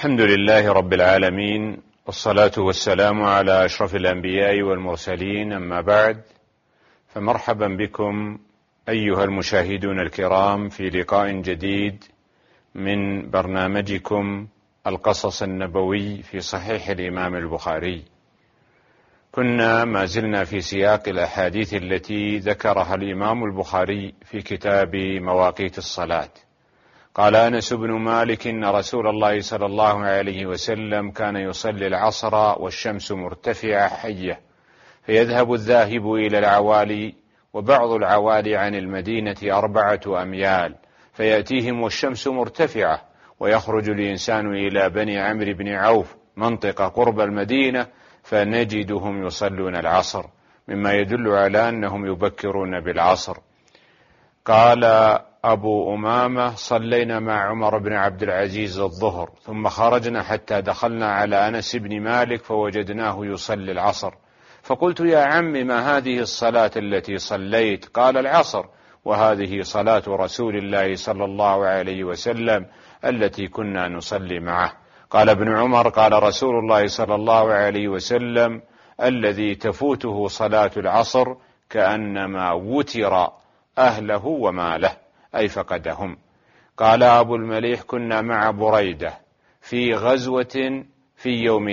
الحمد لله رب العالمين، والصلاة والسلام على أشرف الأنبياء والمرسلين، أما بعد، فمرحبا بكم أيها المشاهدون الكرام في لقاء جديد من برنامجكم القصص النبوي في صحيح الإمام البخاري. كنا ما زلنا في سياق الأحاديث التي ذكرها الإمام البخاري في كتاب مواقيت الصلاة. قال أنس بن مالك إن رسول الله صلى الله عليه وسلم كان يصلي العصر والشمس مرتفعة حية، فيذهب الذاهب إلى العوالي، وبعض العوالي عن المدينة 4 أميال، فيأتيهم والشمس مرتفعة، ويخرج الإنسان إلى بني عمرو بن عوف منطقة قرب المدينة فنجدهم يصلون العصر، مما يدل على أنهم يبكرون بالعصر. قال أبو أمامة: صلينا مع عمر بن عبد العزيز الظهر، ثم خرجنا حتى دخلنا على أنس بن مالك فوجدناه يصلي العصر، فقلت: يا عم، ما هذه الصلاة التي صليت؟ قال: العصر، وهذه صلاة رسول الله صلى الله عليه وسلم التي كنا نصلي معه. قال ابن عمر: قال رسول الله صلى الله عليه وسلم: الذي تفوته صلاة العصر كأنما وتر أهله وماله، أي فقدهم. قال أبو المليح: كنا مع بريدة في غزوة في يوم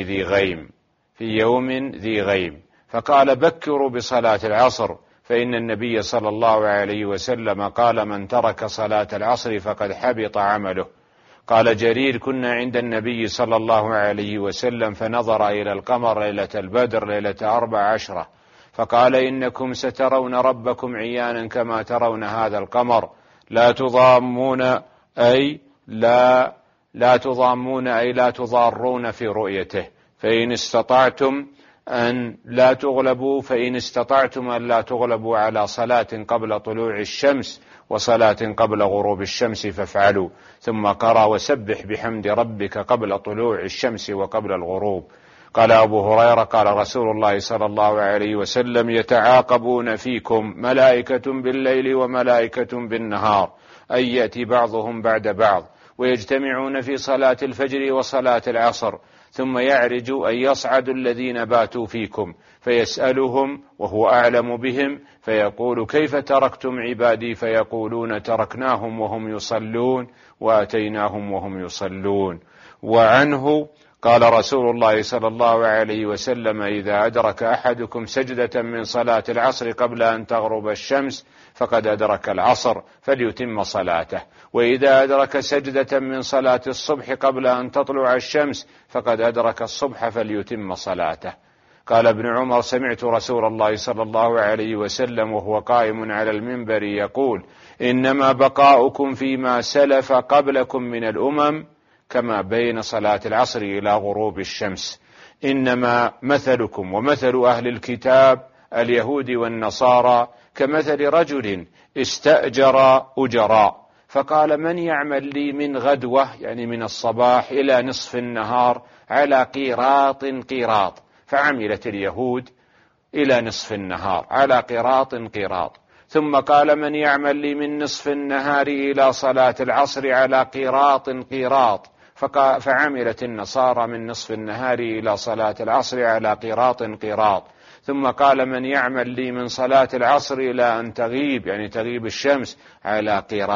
ذي غيم، فقال: بكروا بصلاة العصر، فإن النبي صلى الله عليه وسلم قال: من ترك صلاة العصر فقد حبط عمله. قال جرير: كنا عند النبي صلى الله عليه وسلم فنظر إلى القمر ليلة البدر ليلة 14، فقال: إنكم سترون ربكم عيانا كما ترون هذا القمر، لا تضامون أي لا تضارون في رؤيته، فإن استطعتم أن لا تغلبوا على صلاة قبل طلوع الشمس وصلاة قبل غروب الشمس فافعلوا. ثم قرأ: وسبح بحمد ربك قبل طلوع الشمس وقبل الغروب. قال أبو هريرة: قال رسول الله صلى الله عليه وسلم: يتعاقبون فيكم ملائكة بالليل وملائكة بالنهار، أي يأتي بعضهم بعد بعض، ويجتمعون في صلاة الفجر وصلاة العصر، ثم يعرج أن يصعد الذين باتوا فيكم فيسألهم وهو أعلم بهم، فيقول: كيف تركتم عبادي؟ فيقولون: تركناهم وهم يصلون وأتيناهم وهم يصلون. وعنه قال رسول الله صلى الله عليه وسلم: إذا أدرك أحدكم سجدة من صلاة العصر قبل أن تغرب الشمس فقد أدرك العصر فليتم صلاته، وإذا أدرك سجدة من صلاة الصبح قبل أن تطلع الشمس فقد أدرك الصبح فليتم صلاته. قال ابن عمر: سمعت رسول الله صلى الله عليه وسلم وهو قائم على المنبر يقول: إنما بقاؤكم فيما سلف قبلكم من الأمم كما بين صلاة العصر إلى غروب الشمس، إنما مثلكم ومثل أهل الكتاب اليهود والنصارى كمثل رجل استأجر أجراء، فقال: من يعمل لي من غدوة، يعني من الصباح، إلى نصف النهار على قيراط، فعملت اليهود إلى نصف النهار على قيراط، ثم قال: من يعمل لي من نصف النهار إلى صلاة العصر على قيراط، فعملت النصارى من نصف النهار إلى صلاة العصر على قيراط، ثم قال: من يعمل لي من صلاة العصر إلى أن تغيب، يعني تغيب الشمس، على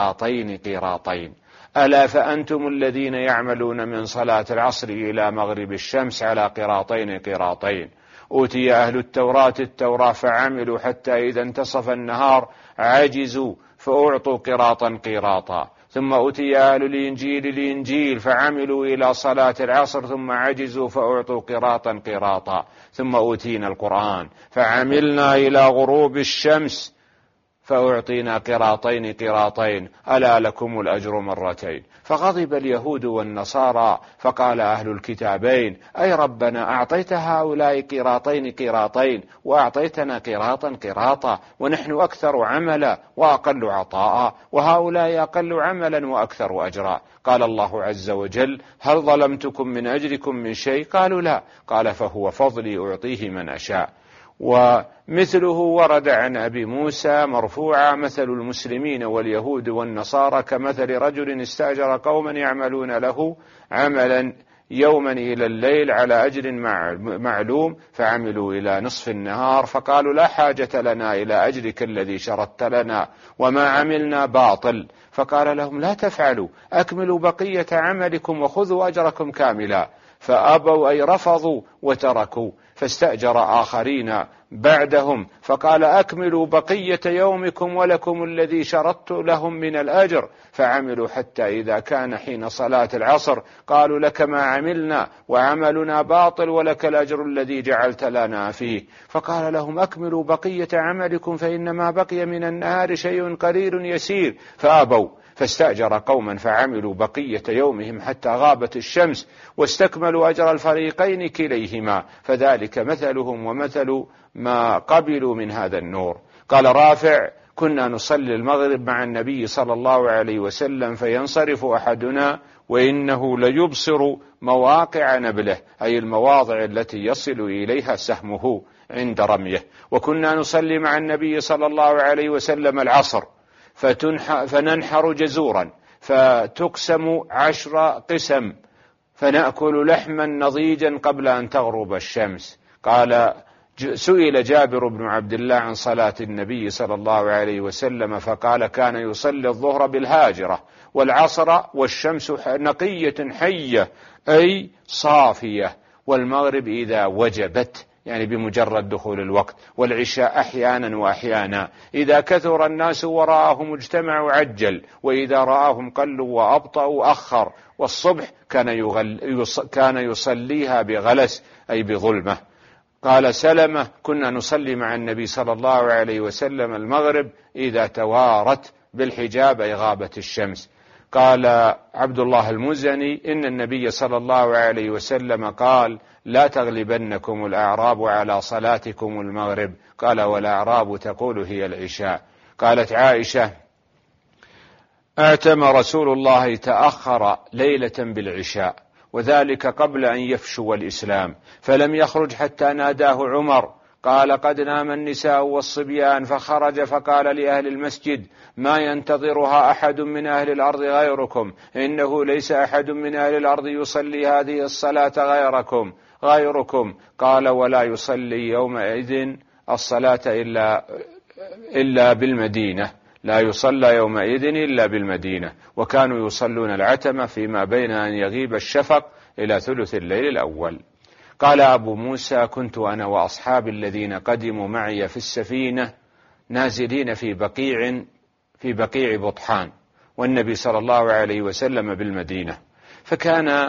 قيراطين. ألا فأنتم الذين يعملون من صلاة العصر إلى مغرب الشمس على قيراطين. أوتي أهل التوراة فعملوا حتى إذا انتصف النهار عجزوا فأعطوا قيراطا، ثم أوتي أهل الإنجيل فعملوا إلى صلاة العصر ثم عجزوا فأعطوا قيراطا، ثم أوتينا القرآن فعملنا إلى غروب الشمس فأعطينا قيراطين، ألا لكم الأجر مرتين. فغضب اليهود والنصارى، فقال أهل الكتابين: أي ربنا، أعطيت هؤلاء قيراطين وأعطيتنا قيراطا، ونحن أكثر عملا وأقل عطاء، وهؤلاء أقل عملا وأكثر أجرا. قال الله عز وجل: هل ظلمتكم من أجركم من شيء؟ قالوا لا. قال: فهو فضلي أعطيه من أشاء. ومثله ورد عن أبي موسى مرفوعا: مثل المسلمين واليهود والنصارى كمثل رجل استأجر قوما يعملون له عملا يوما إلى الليل على أجر معلوم، فعملوا إلى نصف النهار فقالوا لا حاجة لنا إلى أجرك الذي شرطت لنا وما عملنا باطل. فقال لهم لا تفعلوا، أكملوا بقية عملكم وخذوا أجركم كاملا. فأبوا أي رفضوا وتركوا، فاستأجر آخرين بعدهم فقال أكملوا بقية يومكم ولكم الذي شرطت لهم من الأجر. فعملوا حتى إذا كان حين صلاة العصر قالوا لك ما عملنا وعملنا باطل ولك الأجر الذي جعلت لنا فيه. فقال لهم أكملوا بقية عملكم فإنما بقي من النهار شيء قليل يسير. فأبوا، فاستأجر قوما فعملوا بقية يومهم حتى غابت الشمس واستكملوا أجر الفريقين كليهما، فذلك مثلهم ومثل ما قبلوا من هذا النور. قال رافع كنا نصلي المغرب مع النبي صلى الله عليه وسلم فينصرف أحدنا وإنه ليبصر مواقع نبله، أي المواضع التي يصل إليها سهمه عند رميه. وكنا نصلي مع النبي صلى الله عليه وسلم العصر فننحر جزورا فتقسم 10 قسم فنأكل لحما نضيجا قبل أن تغرب الشمس. قال سئل جابر بن عبد الله عن صلاة النبي صلى الله عليه وسلم فقال كان يصلي الظهر بالهاجرة والعصر والشمس نقية حية أي صافية، والمغرب إذا وجبت يعني بمجرد دخول الوقت، والعشاء أحيانا وأحيانا. إذا كثر الناس ورآهم اجتمعوا عجل، وإذا رآهم قلوا وأبطأوا أخر. والصبح كان يصليها بغلس أي بظلمة. قال سلمة كنا نصلي مع النبي صلى الله عليه وسلم المغرب إذا توارت بالحجاب أي غابت الشمس. قال عبد الله المزني إن النبي صلى الله عليه وسلم قال لا تغلبنكم الأعراب على صلاتكم المغرب. قال والأعراب تقول هي العشاء. قالت عائشة اعتم رسول الله تأخر ليلة بالعشاء وذلك قبل أن يفشو الإسلام، فلم يخرج حتى ناداه عمر قال قد نام النساء والصبيان، فخرج فقال لأهل المسجد ما ينتظرها أحد من أهل الأرض غيركم، إنه ليس أحد من أهل الأرض يصلي هذه الصلاة غيركم. قال ولا يصلي يومئذ الصلاة إلا بالمدينة، لا يصلى يومئذ إلا بالمدينة. وكانوا يصلون العتمة فيما بين أن يغيب الشفق إلى ثلث الليل الأول. قال أبو موسى كنت أنا وأصحابي الذين قدموا معي في السفينة نازلين في بقيع بطحان، والنبي صلى الله عليه وسلم بالمدينة، فكان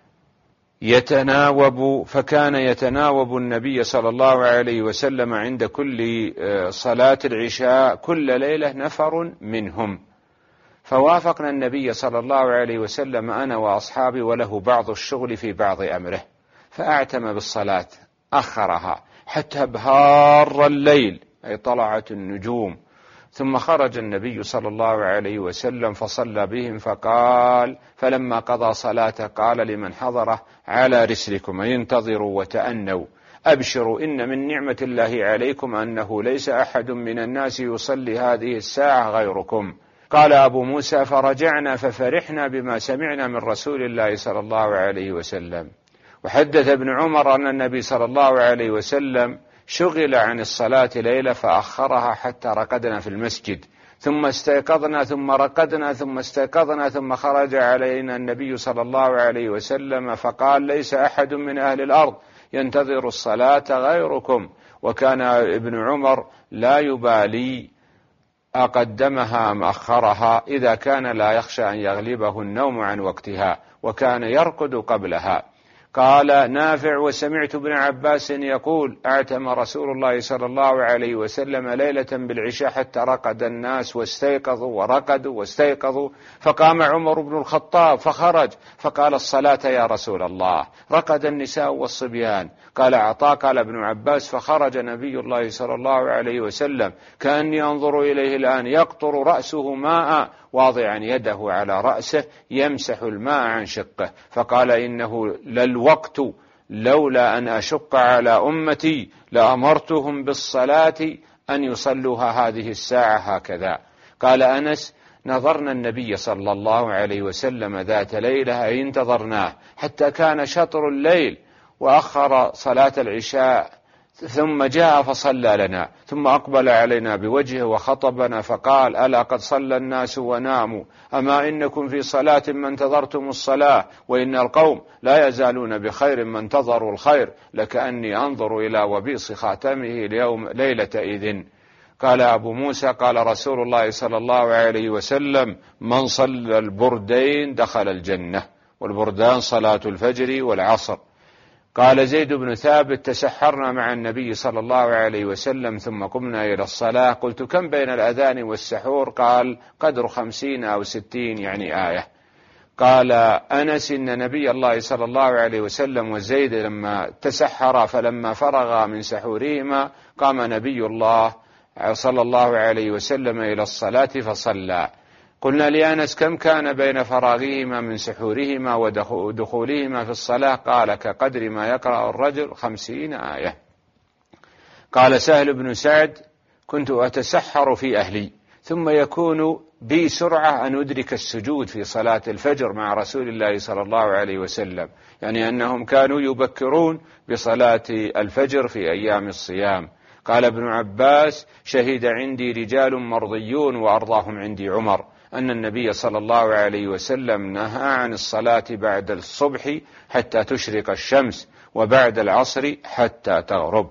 يتناوب النبي صلى الله عليه وسلم عند كل صلاة العشاء كل ليلة نفر منهم. فوافقنا النبي صلى الله عليه وسلم أنا وأصحابي وله بعض الشغل في بعض أمره، فأعتم بالصلاة أخرها حتى بهار الليل أي طلعت النجوم، ثم خرج النبي صلى الله عليه وسلم فصلى بهم فقال فلما قضى صلاته قال لمن حضره على رسلكم أي انتظروا وتأنوا، أبشروا إن من نعمة الله عليكم أنه ليس أحد من الناس يصلي هذه الساعة غيركم. قال أبو موسى فرجعنا ففرحنا بما سمعنا من رسول الله صلى الله عليه وسلم. وحدث ابن عمر أن النبي صلى الله عليه وسلم شغل عن الصلاة ليلة فأخرها حتى رقدنا في المسجد، ثم استيقظنا ثم رقدنا ثم استيقظنا، ثم خرج علينا النبي صلى الله عليه وسلم فقال ليس أحد من أهل الأرض ينتظر الصلاة غيركم. وكان ابن عمر لا يبالي أقدمها أم أخرها إذا كان لا يخشى أن يغلبه النوم عن وقتها، وكان يرقد قبلها. قال نافع وسمعت ابن عباس يقول اعتم رسول الله صلى الله عليه وسلم ليلة بالعشاء حتى رقد الناس واستيقظوا ورقدوا واستيقظوا، فقام عمر بن الخطاب فخرج فقال الصلاة يا رسول الله، رقد النساء والصبيان. قال عطاء قال ابن عباس فخرج نبي الله صلى الله عليه وسلم كأني أنظر إليه الآن يقطر رأسه ماء واضعا يده على رأسه يمسح الماء عن شقه، فقال إنه للوقت لولا أن أشق على أمتي لأمرتهم بالصلاة أن يصلوها هذه الساعة هكذا. قال أنس نظرنا النبي صلى الله عليه وسلم ذات ليلة أي انتظرناه حتى كان شطر الليل وأخر صلاة العشاء، ثم جاء فصلى لنا، ثم أقبل علينا بوجهه وخطبنا فقال: ألا قد صلى الناس وناموا، أما إنكم في صلاة ما انتظرتم الصلاة، وإن القوم لا يزالون بخير ما انتظروا الخير، لكأني أنظر إلى وبيص خاتمه ليلة إذن. قال أبو موسى: قال رسول الله صلى الله عليه وسلم: من صلى البردين دخل الجنة، والبردان صلاة الفجر والعصر. قال زيد بن ثابت: تسحرنا مع النبي صلى الله عليه وسلم ثم قمنا إلى الصلاة، قلت: كم بين الأذان والسحور؟ قال: قدر 50 أو 60 يعني آية. قال أنس: إن نبي الله صلى الله عليه وسلم وزيد لما تسحر فلما فرغ من سحورهما قام نبي الله صلى الله عليه وسلم إلى الصلاة فصلى. قلنا لأنس: كم كان بين فراغهما من سحورهما ودخولهما في الصلاة؟ قال: كقدر ما يقرأ الرجل 50 آية. قال سهل بن سعد: كنت أتسحر في أهلي، ثم يكون بي سرعة أن أدرك السجود في صلاة الفجر مع رسول الله صلى الله عليه وسلم، يعني أنهم كانوا يبكرون بصلاة الفجر في أيام الصيام. قال ابن عباس: شهد عندي رجال مرضيون وأرضاهم عندي عمر أن النبي صلى الله عليه وسلم نهى عن الصلاة بعد الصبح حتى تشرق الشمس، وبعد العصر حتى تغرب.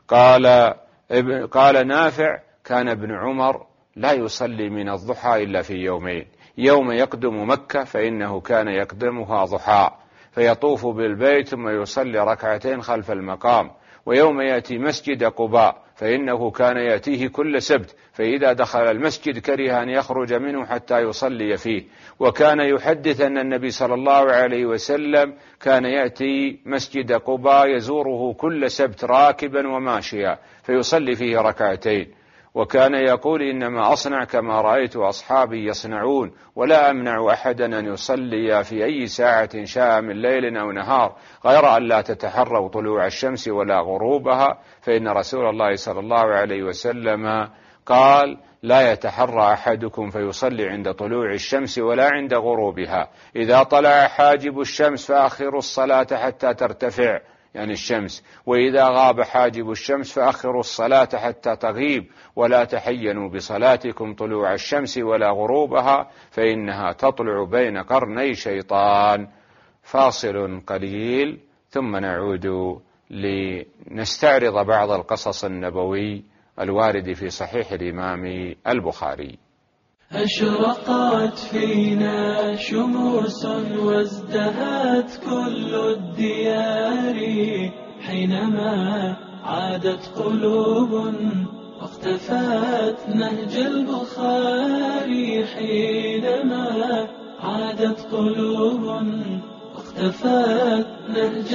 قال نافع: كان ابن عمر لا يصلي من الضحى إلا في يومين: يوم يقدم مكة فإنه كان يقدمها ضحى فيطوف بالبيت ثم يصلي ركعتين خلف المقام، ويوم يأتي مسجد قباء فإنه كان يأتيه كل سبت، فإذا دخل المسجد كره أن يخرج منه حتى يصلي فيه. وكان يحدث أن النبي صلى الله عليه وسلم كان يأتي مسجد قباء يزوره كل سبت راكبا وماشيا فيصلي فيه ركعتين، وكان يقول: إنما أصنع كما رأيت أصحابي يصنعون، ولا أمنع أحدا أن يصلي في أي ساعة شاء من ليل أو نهار، غير أن لا تتحروا طلوع الشمس ولا غروبها، فإن رسول الله صلى الله عليه وسلم قال: لا يتحرى أحدكم فيصلي عند طلوع الشمس ولا عند غروبها، إذا طلع حاجب الشمس فأخروا الصلاة حتى ترتفع يعني الشمس، وإذا غاب حاجب الشمس فأخروا الصلاة حتى تغيب، ولا تحينوا بصلاتكم طلوع الشمس ولا غروبها، فإنها تطلع بين قرني شيطان. فاصل قليل ثم نعود لنستعرض بعض القصص النبوي الوارد في صحيح الإمام البخاري. أشرقت فينا شموس وازدهت كل الديار، حينما عادت قلوب واختفت نهج البخاري، حينما عادت قلوب واختفت نهج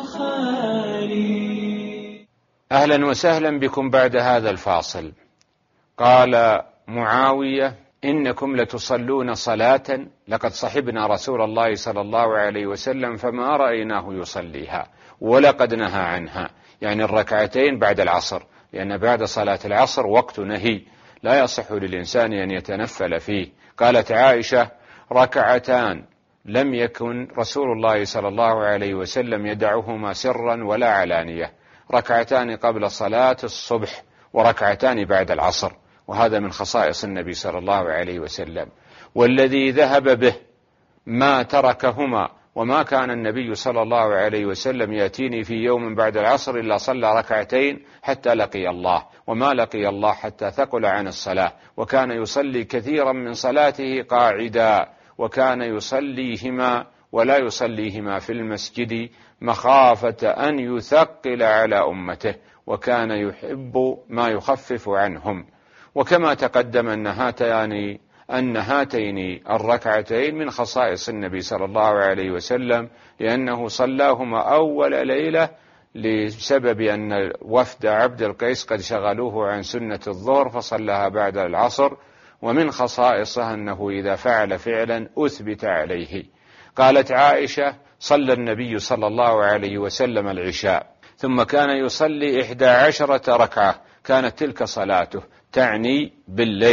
البخاري. أهلا وسهلا بكم بعد هذا الفاصل. قال معاوية: إنكم لتصلون صلاة لقد صحبنا رسول الله صلى الله عليه وسلم فما رأيناه يصليها، ولقد نهى عنها، يعني الركعتين بعد العصر، لأن بعد صلاة العصر وقت نهي لا يصح للإنسان أن يتنفل فيه. قالت عائشة: ركعتان لم يكن رسول الله صلى الله عليه وسلم يدعهما سرا ولا علانية، ركعتان قبل صلاة الصبح وركعتان بعد العصر، وهذا من خصائص النبي صلى الله عليه وسلم. والذي ذهب به ما تركهما، وما كان النبي صلى الله عليه وسلم يأتيني في يوم بعد العصر إلا صلى ركعتين حتى لقي الله، وما لقي الله حتى ثقل عن الصلاة، وكان يصلي كثيرا من صلاته قاعدا، وكان يصليهما ولا يصليهما في المسجد مخافة أن يثقل على أمته، وكان يحب ما يخفف عنهم. وكما تقدم أن هاتين الركعتين من خصائص النبي صلى الله عليه وسلم، لأنه صلاهما أول ليلة لسبب أن وفد عبد القيس قد شغلوه عن سنة الظهر فصلىها بعد العصر، ومن خصائصه أنه إذا فعل فعلا أثبت عليه. قالت عائشة: صلى النبي صلى الله عليه وسلم العشاء ثم كان يصلي 11 ركعة، كانت تلك صلاته، تعني بالليل،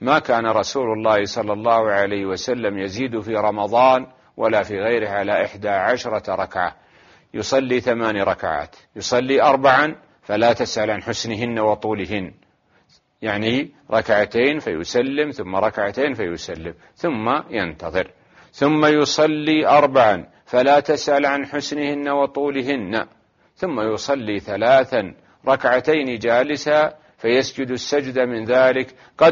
ما كان رسول الله صلى الله عليه وسلم يزيد في رمضان ولا في غيره على 11 ركعة، يصلي 8 ركعات، يصلي 4 فلا تسأل عن حسنهن وطولهن، يعني ركعتين فيسلم ثم ركعتين فيسلم ثم ينتظر، ثم يصلي 4 فلا تسأل عن حسنهن وطولهن، ثم يصلي 3 ركعتين جالسا فيسجد السجد من ذلك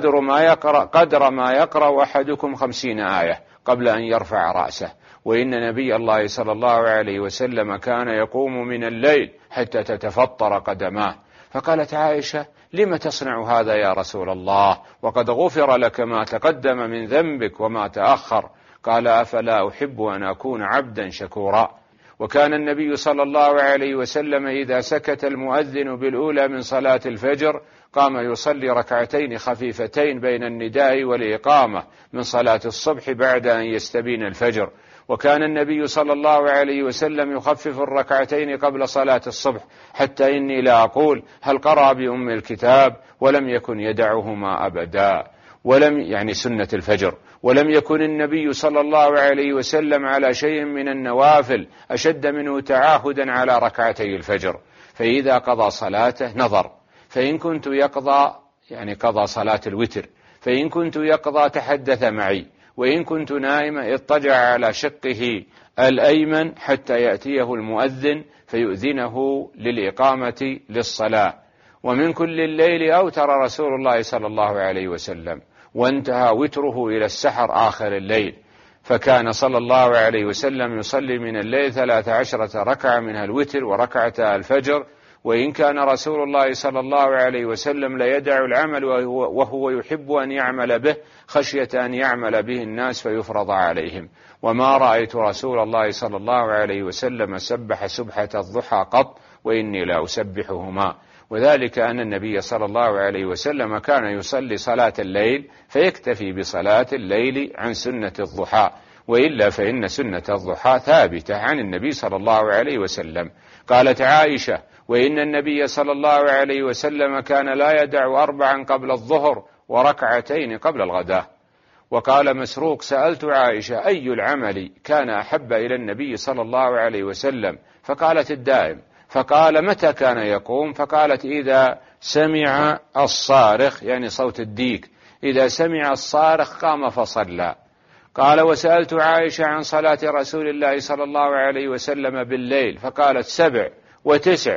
قدر ما يقرأ أحدكم 50 آية قبل أن يرفع رأسه. وإن نبي الله صلى الله عليه وسلم كان يقوم من الليل حتى تتفطر قدماه. فقالت عائشة: لم تصنع هذا يا رسول الله وقد غفر لك ما تقدم من ذنبك وما تأخر؟ قال: أفلا أحب أن أكون عبدا شكورا. وكان النبي صلى الله عليه وسلم إذا سكت المؤذن بالأولى من صلاة الفجر قام يصلي ركعتين خفيفتين بين النداء والإقامة من صلاة الصبح بعد أن يستبين الفجر. وكان النبي صلى الله عليه وسلم يخفف الركعتين قبل صلاة الصبح، حتى إني لا أقول هل قرأ بأم الكتاب، ولم يكن يدعهما أبدا، يعني سنة الفجر. ولم يكن النبي صلى الله عليه وسلم على شيء من النوافل أشد منه تعاهدا على ركعتي الفجر. فإذا قضى صلاته نظر، فإن كنت يقضى يعني قضى صلاة الوتر، فإن كنت يقضى تحدث معي، وإن كنت نائما اضطجع على شقه الأيمن حتى يأتيه المؤذن فيؤذنه للإقامة للصلاة. ومن كل الليل أوتر رسول الله صلى الله عليه وسلم، وانتهى وتره إلى السحر آخر الليل. فكان صلى الله عليه وسلم يصلي من الليل 13 ركعة منها الوتر وركعة الفجر. وإن كان رسول الله صلى الله عليه وسلم ليدع العمل وهو يحب أن يعمل به خشية أن يعمل به الناس فيفرض عليهم. وما رأيت رسول الله صلى الله عليه وسلم سبح سبحة الضحى قط، وإني لا أسبحهما. وذلك أن النبي صلى الله عليه وسلم كان يصلي صلاة الليل فيكتفي بصلاة الليل عن سنة الضحى، وإلا فإن سنة الضحى ثابتة عن النبي صلى الله عليه وسلم. قالت عائشة: وإن النبي صلى الله عليه وسلم كان لا يدع 4 قبل الظهر وركعتين قبل الغداء. وقال مسروق: سألت عائشة أي العمل كان أحب إلى النبي صلى الله عليه وسلم؟ فقالت: الدائم. فقال: متى كان يقوم؟ فقالت: إذا سمع الصارخ، يعني صوت الديك، إذا سمع الصارخ قام فصلى. قال: وسألت عائشة عن صلاة رسول الله صلى الله عليه وسلم بالليل، فقالت: 7 و9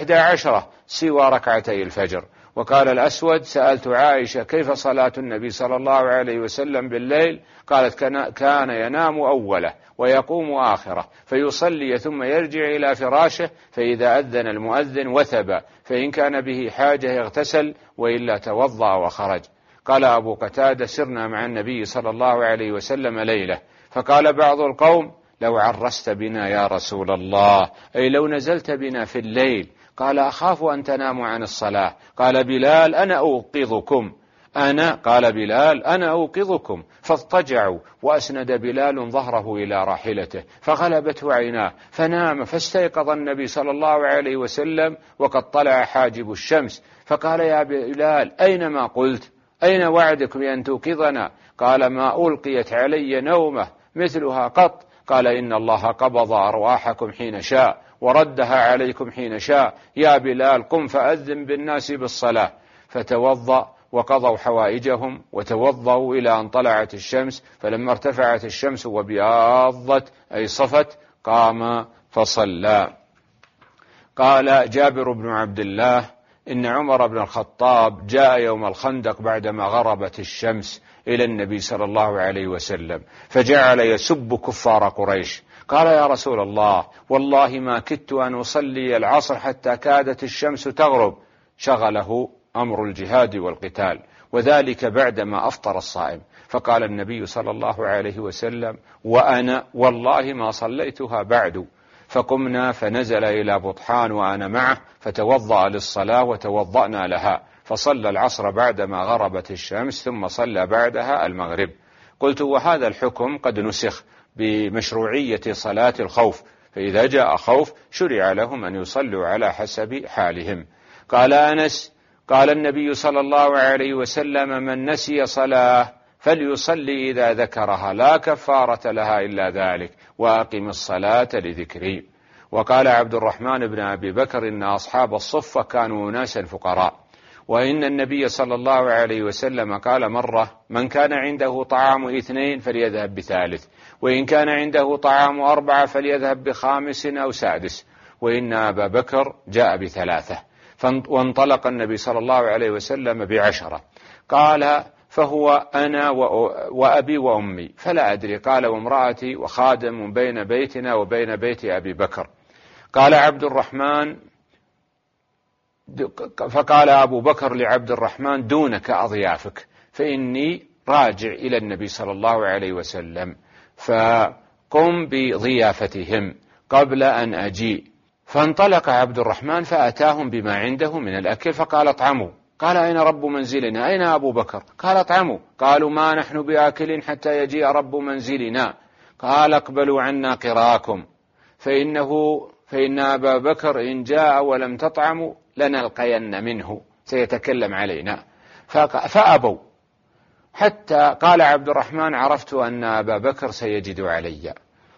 و11 سوى ركعتي الفجر. وقال الأسود: سألت عائشة كيف صلاة النبي صلى الله عليه وسلم بالليل؟ قالت: كان ينام أوله ويقوم آخره فيصلي ثم يرجع إلى فراشه، فإذا أذن المؤذن وثب، فإن كان به حاجة يغتسل وإلا توضأ وخرج. قال أبو قتادة: سرنا مع النبي صلى الله عليه وسلم ليلة، فقال بعض القوم: لو عرست بنا يا رسول الله، أي لو نزلت بنا في الليل. قال: أخاف أن تناموا عن الصلاة. قال بلال: أنا أوقظكم. قال بلال: أنا أوقظكم. فاضطجعوا، وأسند بلال ظهره إلى راحلته فغلبته عيناه فنام، فاستيقظ النبي صلى الله عليه وسلم وقد طلع حاجب الشمس، فقال: يا بلال، أين ما قلت؟ أين وعدك بأن توقظنا؟ قال: ما ألقيت علي نومة مثلها قط. قال: إن الله قبض أرواحكم حين شاء وردها عليكم حين شاء. يا بلال، قم فأذن بالناس بالصلاة. فتوضأ وقضوا حوائجهم وتوضأوا إلى أن طلعت الشمس، فلما ارتفعت الشمس وبياضت أي صفت قام فصلى. قال جابر بن عبد الله: إن عمر بن الخطاب جاء يوم الخندق بعدما غربت الشمس إلى النبي صلى الله عليه وسلم فجعل يسب كفار قريش. قال: يا رسول الله، والله ما كدت أن أصلي العصر حتى كادت الشمس تغرب. شغله أمر الجهاد والقتال، وذلك بعدما أفطر الصائم. فقال النبي صلى الله عليه وسلم: وأنا والله ما صليتها بعد. فقمنا فنزل إلى بطحان وأنا معه فتوضأ للصلاة وتوضأنا لها، فصلى العصر بعدما غربت الشمس ثم صلى بعدها المغرب. قلت: وهذا الحكم قد نسخ بمشروعية صلاة الخوف، فإذا جاء خوف شرع لهم أن يصلوا على حسب حالهم. قال أنس: قال النبي صلى الله عليه وسلم: من نسي صلاة فليصلي إذا ذكرها لا كفارة لها إلا ذلك، وأقم الصلاة لذكري. وقال عبد الرحمن بن أبي بكر: إن أصحاب الصفة كانوا أناسا فقراء، وإن النبي صلى الله عليه وسلم قال مرة: من كان عنده طعام 2 فليذهب ب3، وإن كان عنده طعام 4 فليذهب ب5 أو 6، وإن أبا بكر جاء ب3. وانطلق النبي صلى الله عليه وسلم ب10. قال: فهو أنا وأبي وأمي، فلا أدري. قال: وامرأتي وخادم بين بيتنا وبين بيت أبي بكر. قال عبد الرحمن: فقال أبو بكر لعبد الرحمن: دونك أضيافك، فإني راجع إلى النبي صلى الله عليه وسلم، فقم بضيافتهم قبل أن أجيء. فانطلق عبد الرحمن فأتاهم بما عنده من الأكل، فقال: اطعموا. قال: أين رب منزلنا؟ أين أبو بكر؟ قال: اطعموا. قالوا: ما نحن بآكل حتى يجيء رب منزلنا. قال: اقبلوا عنا قراءكم، فإن أبا بكر إن جاء ولم تطعموا لنلقين منه، سيتكلم علينا. فأبوا، حتى قال عبد الرحمن: عرفت أن أبا بكر سيجد علي.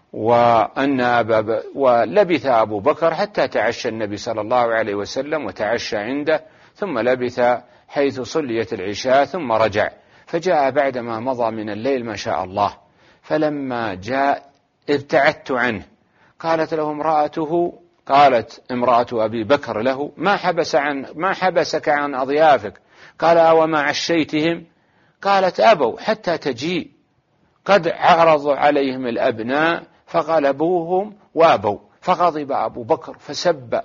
ولبث أبو بكر حتى تعشى النبي صلى الله عليه وسلم وتعشى عنده، ثم لبث حيث صليت العشاء ثم رجع، فجاء بعدما مضى من الليل ما شاء الله. فلما جاء ابتعدت عنه. قالت له امرأته، قالت امرأة أبي بكر له: ما حبسك عن أضيافك؟ قال: أوما عشيتهم؟ قالت: أبوا حتى تجيء، قد عرض عليهم الأبناء فغلبوهم وأبوا. فغضب أبو بكر فسب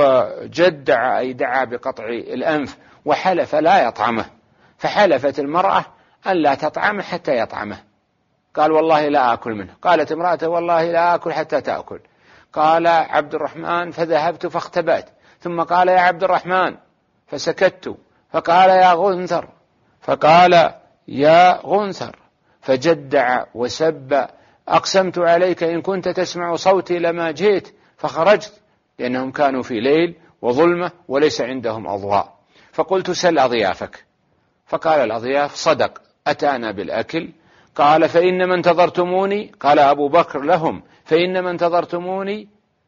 وجدع، أي دعا بقطع الأنف، وحلف لا يطعمه. فحلفت المرأة أن لا تطعمه حتى يطعمه. قال: والله لا آكل منه. قالت امرأته: والله لا آكل حتى تأكل. قال عبد الرحمن: فذهبت فاختبأت، ثم قال: يا عبد الرحمن، فسكت. فقال: يا غنثر، فقال: يا غنثر، فجدع وسب: أقسمت عليك إن كنت تسمع صوتي لما جئت. فخرجت، لأنهم كانوا في ليل وظلمة وليس عندهم أضواء. فقلت: سل أضيافك. فقال الأضياف: صدق، أتانا بالأكل. قال: فإنما انتظرتموني. قال أبو بكر لهم: فإنما انتظرتموني،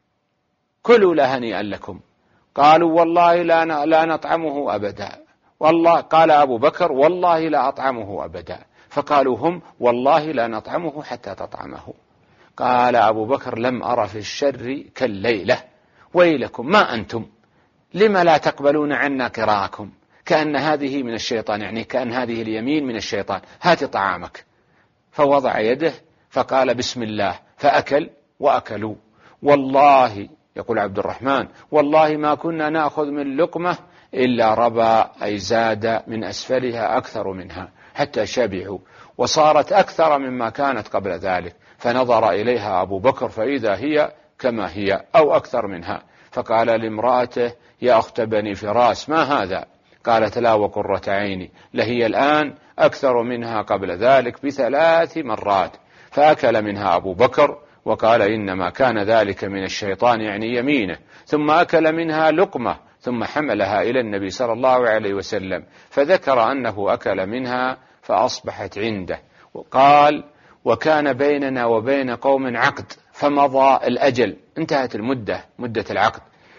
كلوا لا هنيئا لكم. قالوا: والله لا نطعمه أبدا. والله. قال أبو بكر: والله لا أطعمه أبدا. فقالوا هم: والله لا نطعمه حتى تطعمه. قال أبو بكر: لم أر في الشر كالليلة، ويلكم ما أنتم، لما لا تقبلون عنا قراءكم؟ كأن هذه من الشيطان، يعني كأن هذه اليمين من الشيطان. هات طعامك. فوضع يده فقال: بسم الله، فأكل وأكلوا. والله، يقول عبد الرحمن، والله ما كنا نأخذ من لقمة إلا ربا، أي زاد من أسفلها أكثر منها، حتى شبعوا، وصارت أكثر مما كانت قبل ذلك. فنظر إليها أبو بكر فإذا هي كما هي أو أكثر منها. فقال لامرأته: يا أخت بني فراس، ما هذا؟ قالت: لا وقرة عيني، لهي الآن أكثر منها قبل ذلك ب3 مرات. فأكل منها أبو بكر وقال: إنما كان ذلك من الشيطان، يعني يمينه. ثم أكل منها لقمة، ثم حملها إلى النبي صلى الله عليه وسلم، فذكر أنه أكل منها فأصبحت عنده. وقال: وكان بيننا وبين قوم عقد، فمضى الأجل، انتهت مدة العقد،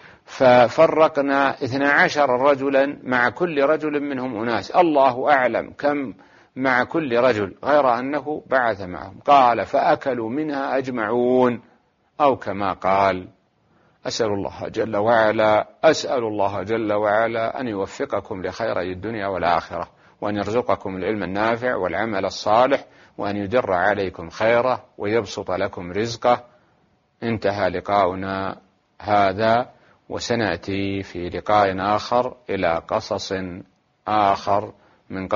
ففرقنا 12 رجلا، مع كل رجل منهم أناس، الله أعلم كم مع كل رجل، غير أنه بعث معهم. قال: فأكلوا منها أجمعون، أو كما قال. أسأل الله جل وعلا أن يوفقكم لخيري الدنيا والآخرة، وأن يرزقكم العلم النافع والعمل الصالح، وأن يدر عليكم خيره ويبسط لكم رزقه. انتهى لقاؤنا هذا، وسنأتي في لقاء آخر إلى قصص آخر من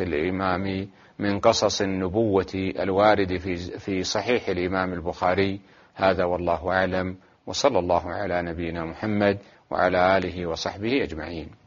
قصص النبوة الوارد في صحيح الإمام البخاري. هذا والله أعلم، وصلى الله على نبينا محمد وعلى آله وصحبه أجمعين.